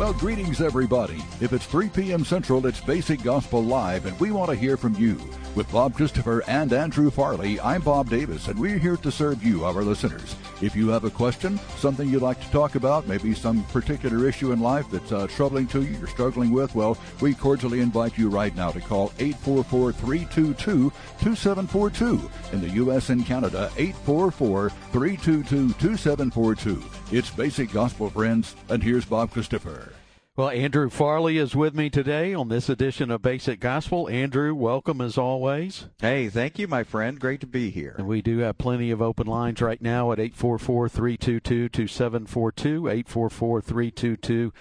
Well, greetings, everybody. If it's 3 p.m. Central, it's Basic Gospel Live, and we want to hear from you. With Bob Christopher and Andrew Farley, I'm Bob Davis, and we're here to serve you, our listeners. If you have a question, something you'd like to talk about, maybe some particular issue in life that's troubling to you, you're struggling with, well, we cordially invite you right now to call 844-322-2742. In the U.S. and Canada, 844-322-2742. It's Basic Gospel, friends, and here's Bob Christopher. Well, Andrew Farley is with me today on this edition of Basic Gospel. Andrew, welcome as always. Hey, thank you, my friend. Great to be here. And we do have plenty of open lines right now at 844-322-2742,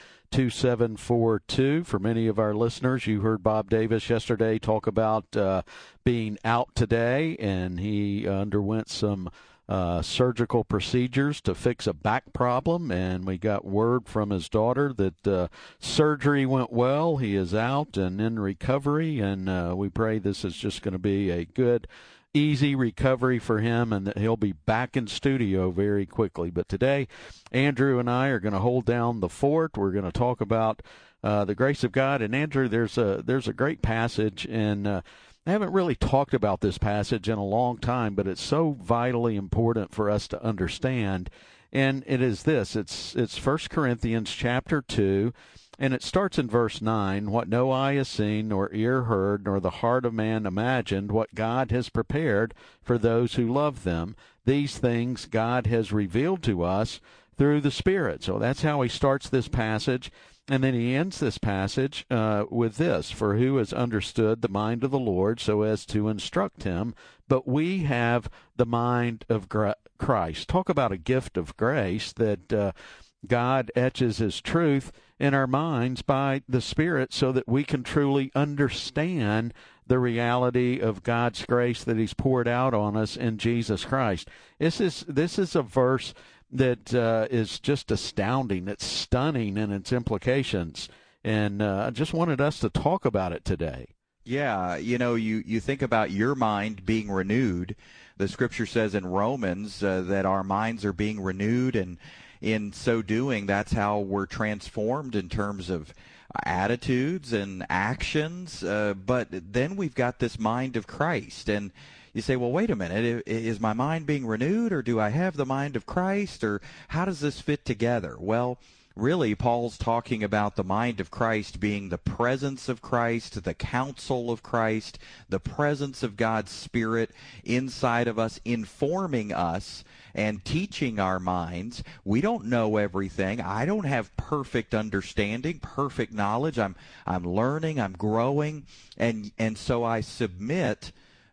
844-322-2742. For many of our listeners, you heard Bob Davis yesterday talk about being out today, and he underwent some surgical procedures to fix a back problem, and we got word from his daughter that surgery went well. He is out and in recovery, and we pray this is just going to be a good, easy recovery for him and that he'll be back in studio very quickly. But today, Andrew and I are going to hold down the fort. We're going to talk about the grace of God. And Andrew, there's a great passage, and I haven't really talked about this passage in a long time, but it's so vitally important for us to understand. And it is this. It's 1 Corinthians chapter 2, and it starts in verse 9. What no eye has seen, nor ear heard, nor the heart of man imagined, what God has prepared for those who love them. These things God has revealed to us through the Spirit. So that's how he starts this passage. And then he ends this passage with this: for who has understood the mind of the Lord so as to instruct him? But we have the mind of Christ. Talk about a gift of grace that God etches his truth in our minds by the Spirit so that we can truly understand the reality of God's grace that he's poured out on us in Jesus Christ. This is a verse that is just astounding. It's stunning in its implications, and I just wanted us to talk about it today. Yeah, you think about your mind being renewed. The Scripture says in Romans that our minds are being renewed, and in so doing, that's how we're transformed in terms of attitudes and actions. But then we've got this mind of Christ, and you say, well, wait a minute, is my mind being renewed, or do I have the mind of Christ, or how does this fit together? Well, really, Paul's talking about the mind of Christ being the presence of Christ, the counsel of Christ, the presence of God's Spirit inside of us, informing us and teaching our minds. We don't know everything. I don't have perfect understanding, perfect knowledge. I'm learning, I'm growing, and so I submit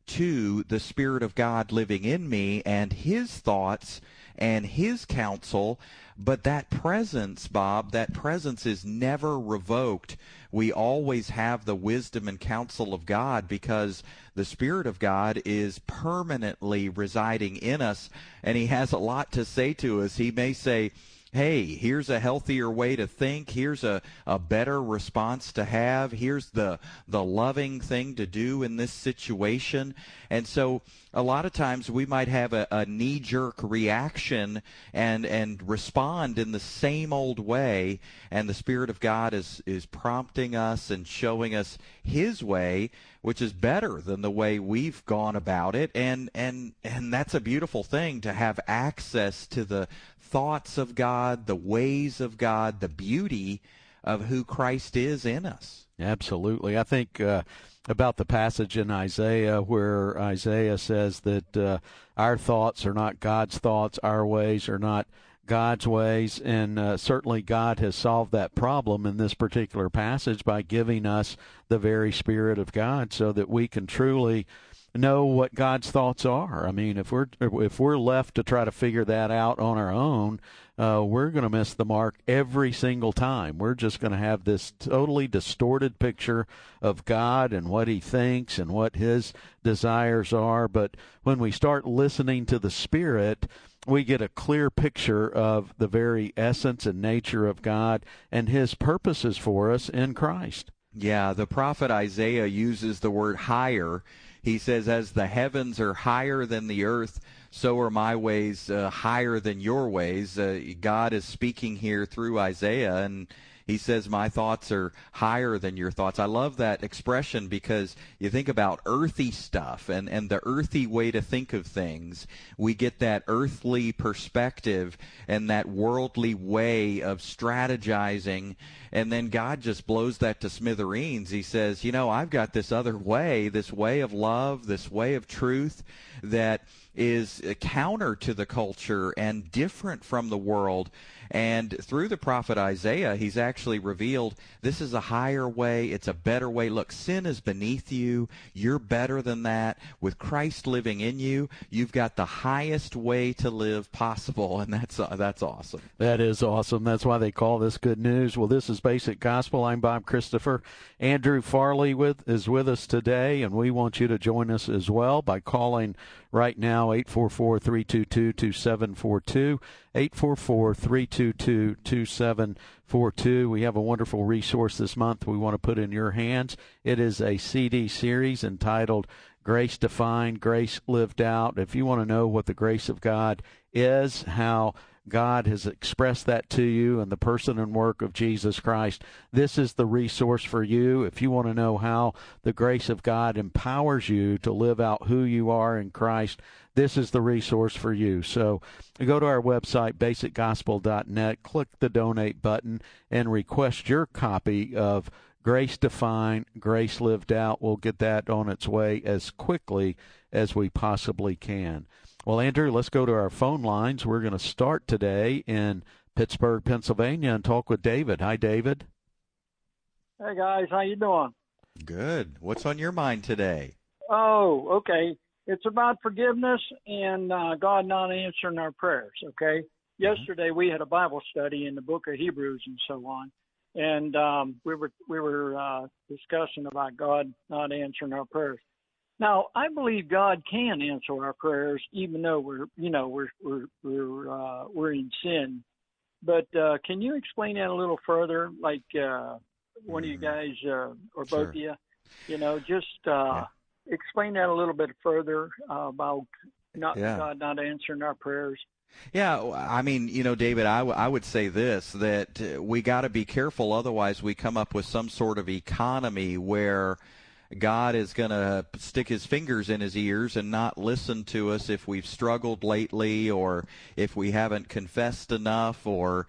to the Spirit of God living in me and his thoughts and his counsel. But that presence, Bob, that presence is never revoked. We always have the wisdom and counsel of God because the Spirit of God is permanently residing in us, and he has a lot to say to us. He may say, hey, here's a healthier way to think. Here's a better response to have. Here's the loving thing to do in this situation. And so a lot of times we might have a knee-jerk reaction and respond in the same old way, and the Spirit of God is prompting us and showing us his way, which is better than the way we've gone about it. And that's a beautiful thing, to have access to the thoughts of God, the ways of God, the beauty of who Christ is in us. Absolutely. I think about the passage in Isaiah where Isaiah says that our thoughts are not God's thoughts, our ways are not God's ways, and certainly God has solved that problem in this particular passage by giving us the very Spirit of God so that we can truly know what God's thoughts are. I mean, if we're left to try to figure that out on our own, we're going to miss the mark every single time. We're just going to have this totally distorted picture of God and what he thinks and what his desires are. But when we start listening to the Spirit, we get a clear picture of the very essence and nature of God and his purposes for us in Christ. Yeah, the prophet Isaiah uses the word higher. He says, as the heavens are higher than the earth, so are my ways higher than your ways. God is speaking here through Isaiah, and He says, my thoughts are higher than your thoughts. I love that expression because you think about earthy stuff and the earthy way to think of things. We get that earthly perspective and that worldly way of strategizing, and then God just blows that to smithereens. He says, I've got this other way, this way of love, this way of truth that is counter to the culture and different from the world. And through the prophet Isaiah, he's actually revealed this is a higher way. It's a better way. Look, sin is beneath you. You're better than that. With Christ living in you, you've got the highest way to live possible, and that's awesome. That is awesome. That's why they call this good news. Well, this is Basic Gospel. I'm Bob Christopher. Andrew Farley is with us today, and we want you to join us as well by calling right now, 844-322-2742, 844-322-2742. We have a wonderful resource this month we want to put in your hands. It is a CD series entitled Grace Defined, Grace Lived Out. If you want to know what the grace of God is, how God has expressed that to you in the person and work of Jesus Christ, this is the resource for you. If you want to know how the grace of God empowers you to live out who you are in Christ, this is the resource for you. So go to our website, basicgospel.net, click the donate button, and request your copy of Grace Defined, Grace Lived Out. We'll get that on its way as quickly as we possibly can. Well, Andrew, let's go to our phone lines. We're going to start today in Pittsburgh, Pennsylvania, and talk with David. Hi, David. Hey, guys. How you doing? Good. What's on your mind today? Oh, okay. It's about forgiveness and God not answering our prayers, okay? Mm-hmm. Yesterday we had a Bible study in the book of Hebrews and so on, and we were discussing about God not answering our prayers. Now, I believe God can answer our prayers, even though we're in sin. But can you explain that a little further? Like one of you guys or both Sure. of you, explain that a little bit further about God not answering our prayers. Yeah, I mean, David, I would say this, that we got to be careful. Otherwise, we come up with some sort of economy where God is going to stick his fingers in his ears and not listen to us if we've struggled lately, or if we haven't confessed enough, or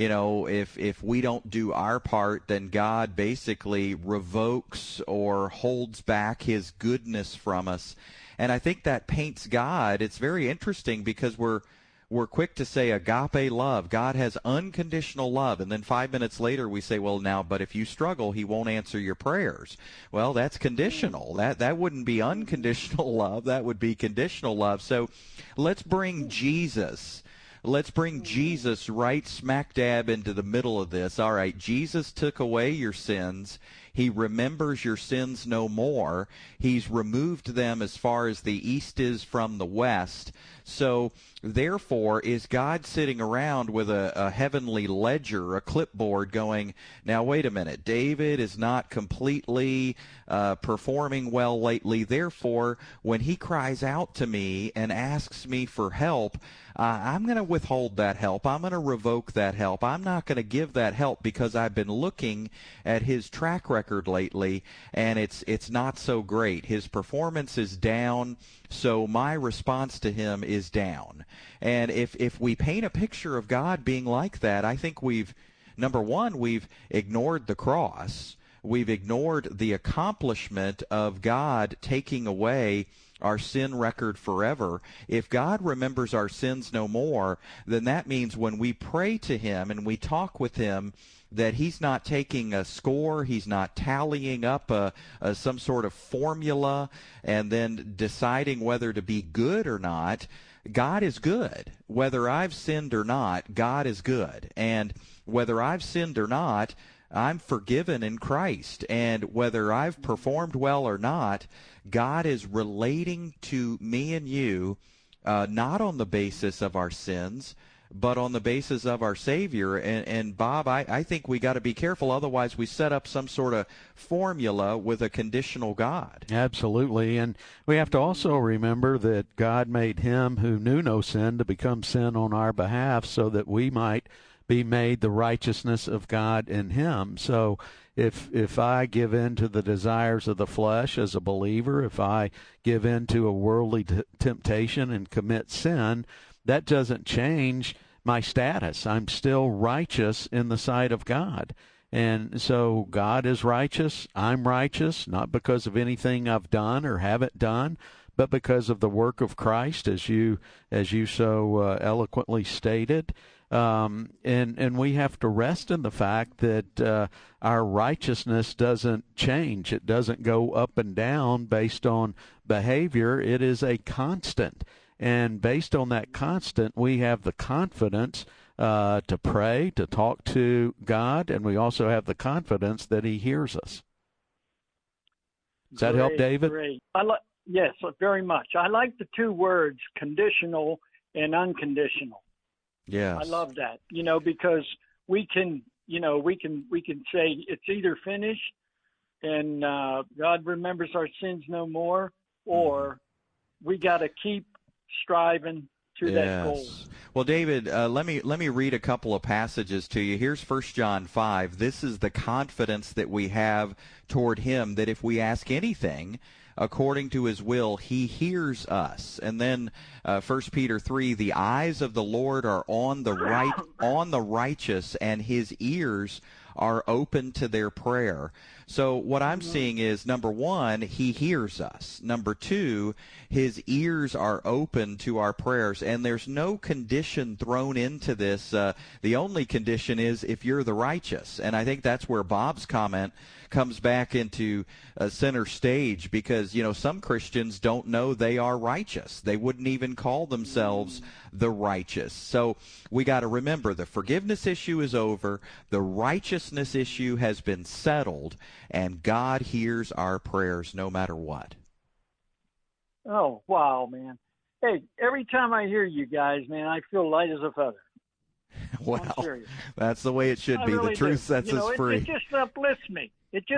if we don't do our part, then God basically revokes or holds back his goodness from us. And I think that paints God. It's very interesting because we're quick to say agape love. God has unconditional love. And then 5 minutes later we say, well, now, but if you struggle, he won't answer your prayers. Well, that's conditional. That wouldn't be unconditional love. That would be conditional love. So let's bring Jesus. Let's bring Jesus right smack dab into the middle of this. All right, Jesus took away your sins. He remembers your sins no more. He's removed them as far as the east is from the west. So, therefore, is God sitting around with a heavenly ledger, a clipboard, going, now, wait a minute, David is not completely performing well lately. Therefore, when he cries out to me and asks me for help, I'm going to withhold that help. I'm going to revoke that help. I'm not going to give that help because I've been looking at his track record lately, and it's not so great. His performance is down, so my response to him is down. And if we paint a picture of God being like that, I think number one, we've ignored the cross. We've ignored the accomplishment of God taking away our sin record forever. If God remembers our sins no more, then that means when we pray to him and we talk with him, that he's not taking a score, he's not tallying up some sort of formula and then deciding whether to be good or not. God is good. Whether I've sinned or not, God is good. And whether I've sinned or not, I'm forgiven in Christ. And whether I've performed well or not, God is relating to me and you not on the basis of our sins, but on the basis of our Savior. And Bob, I think we got to be careful. Otherwise, we set up some sort of formula with a conditional God. Absolutely. And we have to also remember that God made him who knew no sin to become sin on our behalf so that we might be made the righteousness of God in him. So if I give in to the desires of the flesh as a believer, if I give in to a worldly temptation and commit sin, that doesn't change my status. I'm still righteous in the sight of God. And so God is righteous. I'm righteous, not because of anything I've done or haven't done, but because of the work of Christ, as you so eloquently stated. And we have to rest in the fact that our righteousness doesn't change. It doesn't go up and down based on behavior. It is a constant. And based on that constant, we have the confidence to pray, to talk to God, and we also have the confidence that he hears us. Does that help, David? Great. Yes, very much. I like the two words, conditional and unconditional. Yes. I love that, because we can say it's either finished and God remembers our sins no more, or we got to keep striving to that goal. Well, David, let me read a couple of passages to you. Here's 1 John 5. This is the confidence that we have toward him, that if we ask anything according to his will, he hears us. And then 1 Peter 3, the eyes of the Lord are on the righteous, and his ears are open to their prayer. So what I'm seeing is, number one, he hears us. Number two, his ears are open to our prayers, and there's no condition thrown into this. The only condition is if you're the righteous. And I think that's where Bob's comment comes back into center stage, because, some Christians don't know they are righteous. They wouldn't even call themselves the righteous. So we got to remember, the forgiveness issue is over. The righteousness issue has been settled, and God hears our prayers no matter what. Oh, wow, man. Hey, every time I hear you guys, man, I feel light as a feather. Well, that's the way it should be. The truth sets us free. It just uplifts me.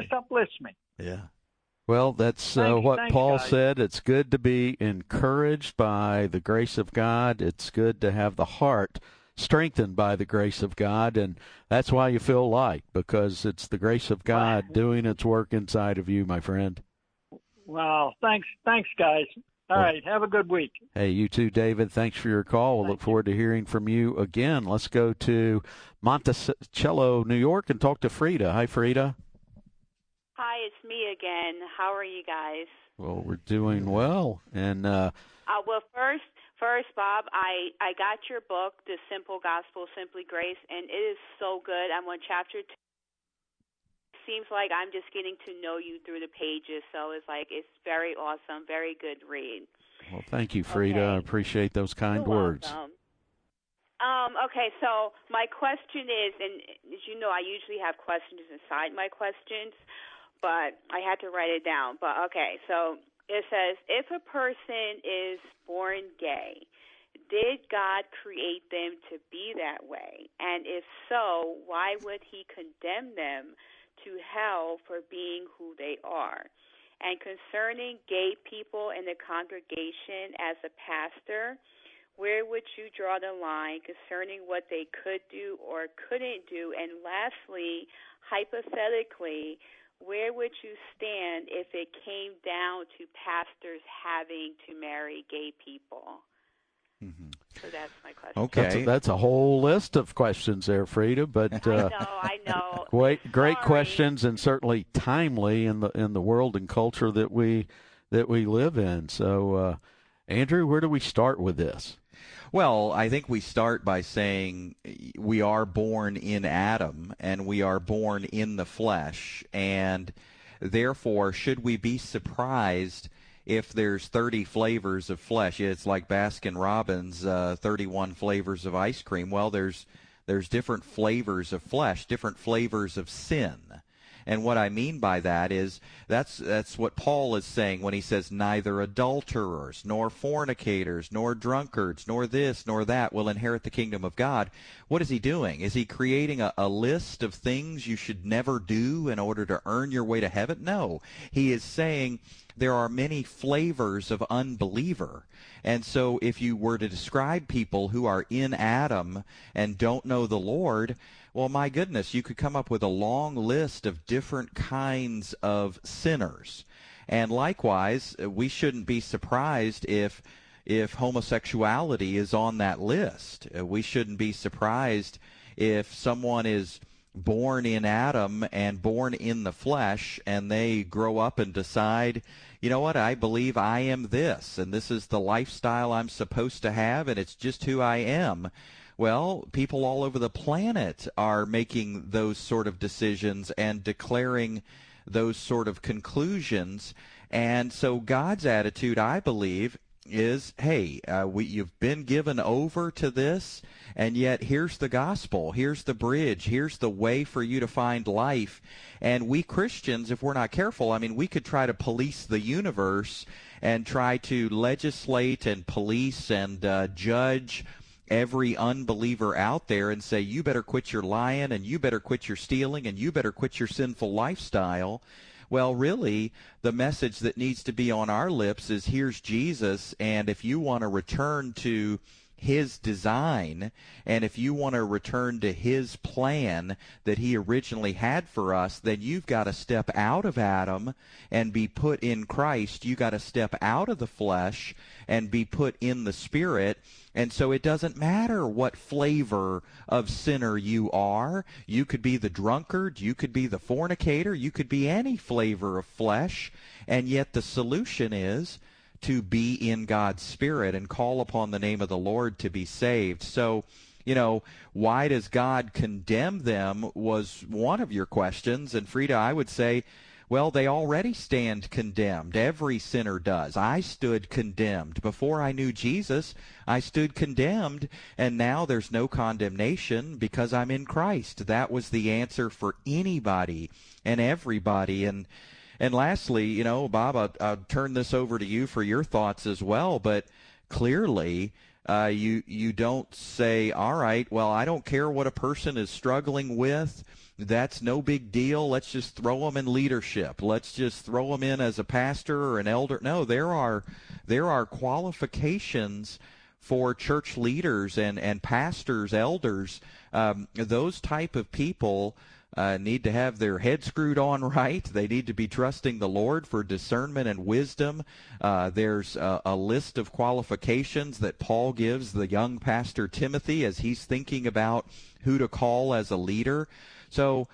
Yeah. Well, that's what Paul guys. said. It's good to be encouraged by the grace of God. It's good to have the heart strengthened by the grace of God, and that's why you feel light, because it's the grace of God doing its work inside of you, my friend. Wow. Thanks, guys. All right. Have a good week. Hey, you too, David. Thanks for your call. We'll look forward to hearing from you again. Let's go to Monticello, New York, and talk to Frida. Hi, Frida. Hi, it's me again. How are you guys? Well, we're doing well. And well, first, Bob, I got your book, The Simple Gospel, Simply Grace, and it is so good. I'm on chapter 2. Seems like I'm just getting to know you through the pages, so it's very awesome, very good read. Well, thank you, Frida. Okay. I appreciate those kind words. Welcome. Okay, so my question is, and as you know, I usually have questions inside my questions, but I had to write it down. But okay, so it says, if a person is born gay, did God create them to be that way? And if so, why would he condemn them to hell for being who they are? And concerning gay people in the congregation, as a pastor, where would you draw the line concerning what they could do or couldn't do? And lastly, hypothetically, where would you stand if it came down to pastors having to marry gay people? Mm-hmm. So that's my question. Okay. That's a whole list of questions there, Frida. But I know. Great questions, and certainly timely in the world and culture that we live in. So, Andrew, where do we start with this? Well, I think we start by saying we are born in Adam, and we are born in the flesh, and therefore, should we be surprised if there's 30 flavors of flesh? It's like Baskin-Robbins, 31 flavors of ice cream. Well, there's different flavors of flesh, different flavors of sin. And what I mean by that is that's what Paul is saying when he says neither adulterers, nor fornicators, nor drunkards, nor this, nor that will inherit the kingdom of God. What is he doing? Is he creating a list of things you should never do in order to earn your way to heaven? No. He is saying there are many flavors of unbeliever. And so if you were to describe people who are in Adam and don't know the Lord, well, my goodness, you could come up with a long list of different kinds of sinners. And likewise, we shouldn't be surprised if homosexuality is on that list. We shouldn't be surprised if someone is born in Adam and born in the flesh, and they grow up and decide, you know what, I believe I am this, and this is the lifestyle I'm supposed to have, and it's just who I am. Well, people all over the planet are making those sort of decisions and declaring those sort of conclusions. And so God's attitude, I believe, is, hey, you've been given over to this, and yet here's the gospel, here's the bridge, here's the way for you to find life. And we Christians, if we're not careful, I mean, we could try to police the universe and try to legislate and police and judge every unbeliever out there and say, you better quit your lying, and you better quit your stealing, and you better quit your sinful lifestyle. Well, really, the message that needs to be on our lips is, here's Jesus, and if you want to return to his design, and if you want to return to his plan that he originally had for us, then you've got to step out of Adam and be put in Christ. You've got to step out of the flesh and be put in the Spirit. And so it doesn't matter what flavor of sinner you are. You could be the drunkard, you could be the fornicator, you could be any flavor of flesh, and yet the solution is to be in God's Spirit and call upon the name of the Lord to be saved. So, you know, why does God condemn them was one of your questions. And Frida, I would say, well, they already stand condemned. Every sinner does. I stood condemned. Before I knew Jesus, I stood condemned, and now there's no condemnation because I'm in Christ. That was the answer for anybody and everybody. And lastly, you know, Bob, I'll turn this over to you for your thoughts as well, but clearly you don't say, all right, well, I don't care what a person is struggling with. That's no big deal. Let's just throw them in leadership. Let's just throw them in as a pastor or an elder. No, there are qualifications for church leaders and pastors, elders. Those type of people need to have their head screwed on right. They need to be trusting the Lord for discernment and wisdom. There's a list of qualifications that Paul gives the young pastor Timothy as he's thinking about who to call as a leader. So,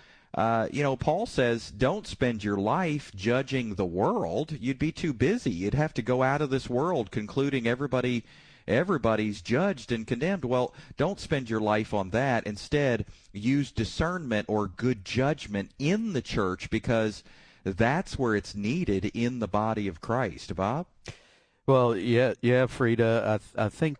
Paul says, don't spend your life judging the world. You'd be too busy. You'd have to go out of this world concluding everybody's judged and condemned. Well, don't spend your life on that. Instead, use discernment or good judgment in the church, because that's where it's needed in the body of Christ. Bob? Well, yeah, Frida. I think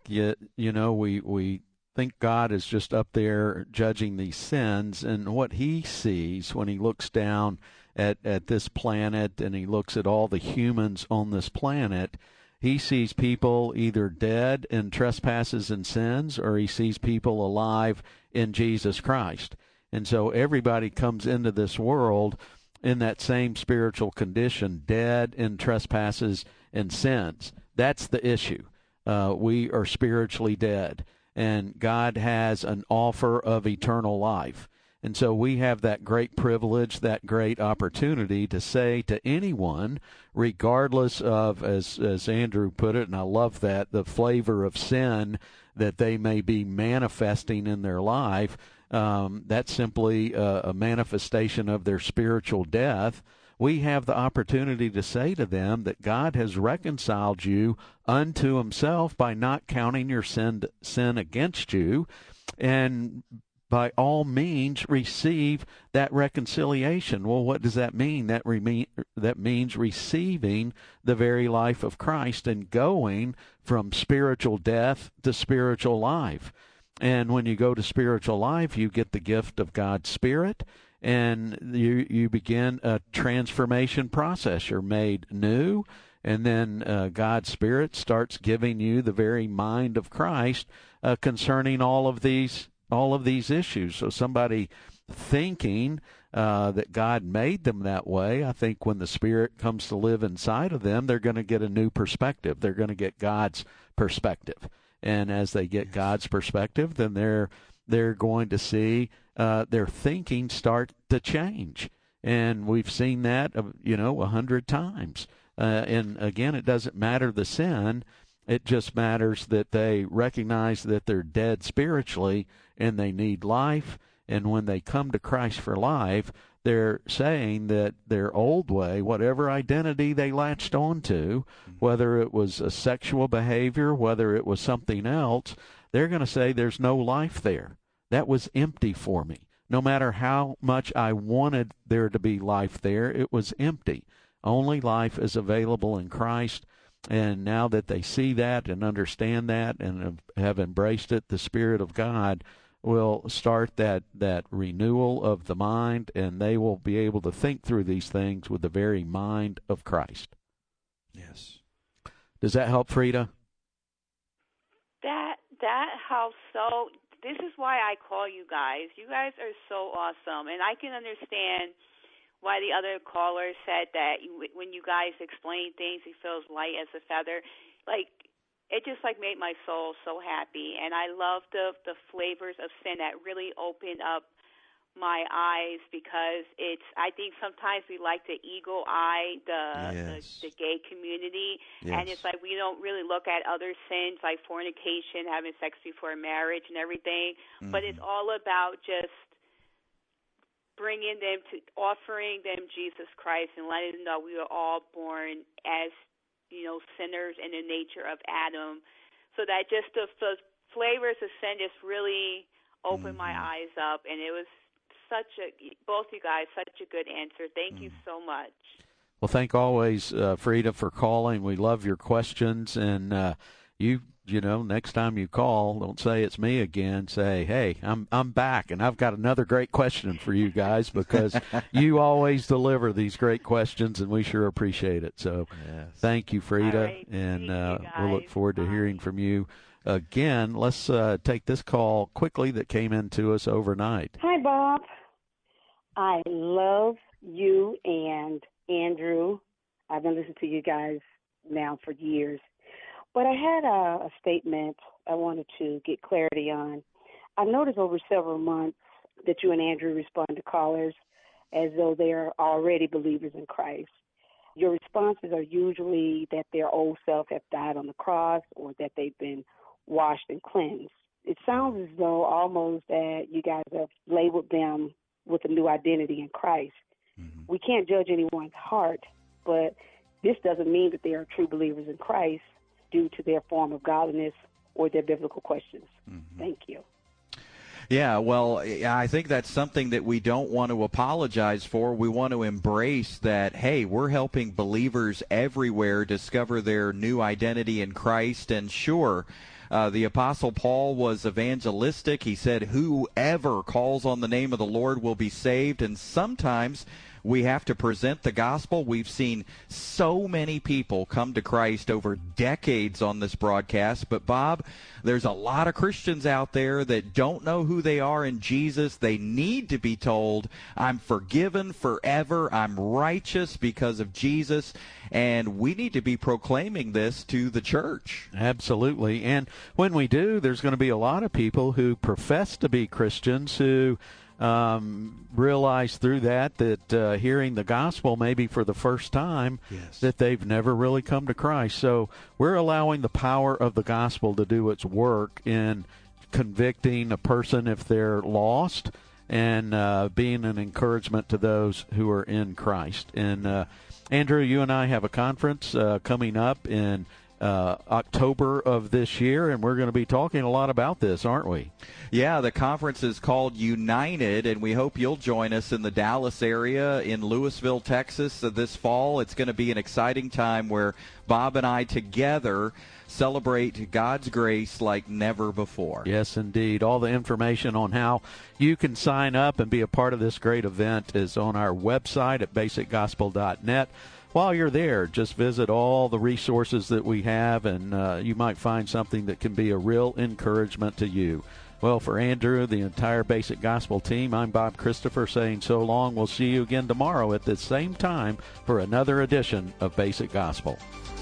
we think God is just up there judging these sins, and what he sees when he looks down at this planet and he looks at all the humans on this planet, he sees people either dead in trespasses and sins, or he sees people alive in Jesus Christ. And so everybody comes into this world in that same spiritual condition, dead in trespasses and sins. That's the issue. We are spiritually dead, and God has an offer of eternal life. And so we have that great privilege, that great opportunity to say to anyone, regardless of, as Andrew put it, and I love that, the flavor of sin that they may be manifesting in their life, that's simply a manifestation of their spiritual death. We have the opportunity to say to them that God has reconciled you unto himself by not counting your sin against you, and by all means receive that reconciliation. Well, what does that mean? That means receiving the very life of Christ and going from spiritual death to spiritual life. And when you go to spiritual life, you get the gift of God's Spirit, and you begin a transformation process. You're made new, and then God's Spirit starts giving you the very mind of Christ concerning all of these issues. So somebody thinking that God made them that way. I think when the Spirit comes to live inside of them, they're going to get a new perspective. They're going to get God's perspective. And as they get God's perspective, then they're going to see their thinking start to change. And we've seen that, 100 times. And again, it doesn't matter the sin. It just matters that they recognize that they're dead spiritually and they need life. And when they come to Christ for life, they're saying that their old way, whatever identity they latched onto, whether it was a sexual behavior, whether it was something else, they're going to say there's no life there. That was empty for me. No matter how much I wanted there to be life there, it was empty. Only life is available in Christ. And now that they see that and understand that and have embraced it, the Spirit of God will start that renewal of the mind, and they will be able to think through these things with the very mind of Christ. Yes. Does that help, Frida? That helps. So this is why I call you guys. You guys are so awesome, and I can understand why the other caller said that when you guys explain things, he feels light as a feather. Like, it just made my soul so happy, and I love the flavors of sin that really opened up my eyes, because I think sometimes we like to ego eye the gay community, and it's like we don't really look at other sins like fornication, having sex before marriage and everything, but it's all about just offering them Jesus Christ and letting them know we are all born as sinners in the nature of Adam, so that just the flavors of sin just really opened my eyes up, and it was both you guys, such a good answer. Thank you so much. Well, thank always, Frida, for calling. We love your questions, and next time you call, don't say it's me again. Say, hey, I'm back, and I've got another great question for you guys, because you always deliver these great questions, and we sure appreciate it. So thank you, Frida, right, and we'll look forward to hearing from you again. Let's take this call quickly that came in to us overnight. Hi, Bob. I love you and Andrew. I've been listening to you guys now for years. But I had a statement I wanted to get clarity on. I've noticed over several months that you and Andrew respond to callers as though they are already believers in Christ. Your responses are usually that their old self have died on the cross, or that they've been washed and cleansed. It sounds as though almost that you guys have labeled them with a new identity in Christ. We can't judge anyone's heart, but this doesn't mean that they are true believers in Christ due to their form of godliness or their biblical questions. Thank you. Yeah, well, I think that's something that we don't want to apologize for. We want to embrace that, hey, we're helping believers everywhere discover their new identity in Christ. And sure, the Apostle Paul was evangelistic. He said, whoever calls on the name of the Lord will be saved. And sometimes we have to present the gospel. We've seen so many people come to Christ over decades on this broadcast. But, Bob, there's a lot of Christians out there that don't know who they are in Jesus. They need to be told, I'm forgiven forever. I'm righteous because of Jesus. And we need to be proclaiming this to the church. Absolutely. And when we do, there's going to be a lot of people who profess to be Christians who realize through that hearing the gospel maybe for the first time, that they've never really come to Christ. So we're allowing the power of the gospel to do its work in convicting a person if they're lost, and being an encouragement to those who are in Christ. And Andrew, you and I have a conference coming up in October of this year, and we're going to be talking a lot about this, aren't we? Yeah, the conference is called United, and we hope you'll join us in the Dallas area, in Lewisville, Texas, this fall. It's going to be an exciting time where Bob and I together celebrate God's grace like never before. Yes, indeed. All the information on how you can sign up and be a part of this great event is on our website at basicgospel.net. While you're there, just visit all the resources that we have, and you might find something that can be a real encouragement to you. Well, for Andrew, the entire Basic Gospel team, I'm Bob Christopher saying so long. We'll see you again tomorrow at the same time for another edition of Basic Gospel.